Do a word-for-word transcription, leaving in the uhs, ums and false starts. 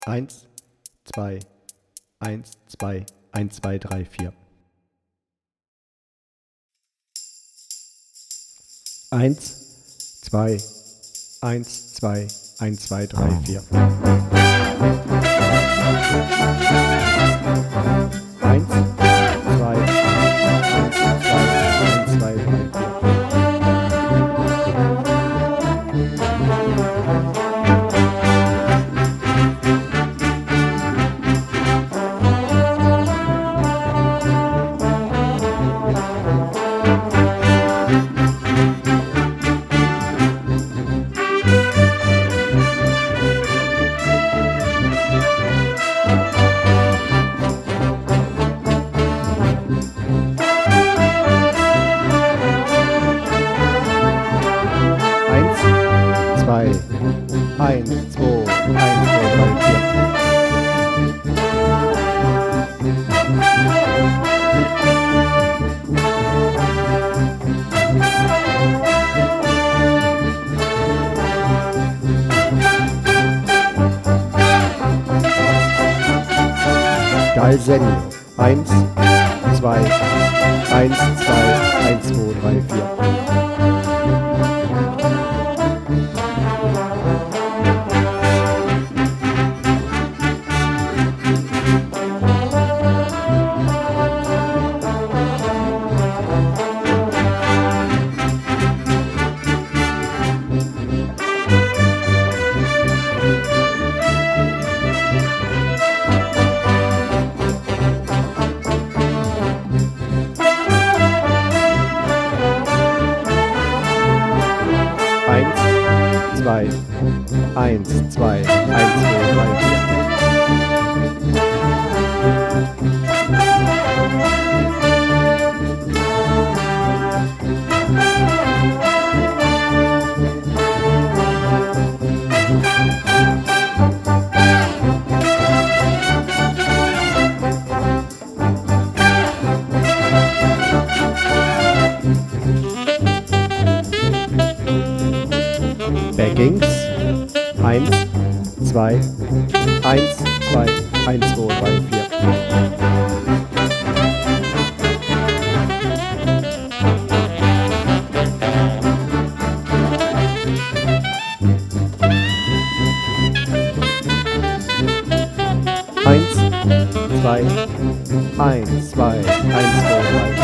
Eins, zwei, eins, zwei, eins, zwei, drei, vier. Eins, zwei, eins, zwei, eins, zwei, drei, vier. Eins, zwei, eins, zwei, eins, zwei, drei, vier. Zwei, eins, zwei, eins, zwei, drei, vier. Geil Senni. Eins, zwei, eins, zwei, eins, zwei, drei, vier. Zwei, eins, zwei, eins, zwei, drei, vier. Backings. Eins, zwei, eins, zwei, eins, zwei, drei, vier. Eins, zwei, eins, zwei, eins, zwei, drei.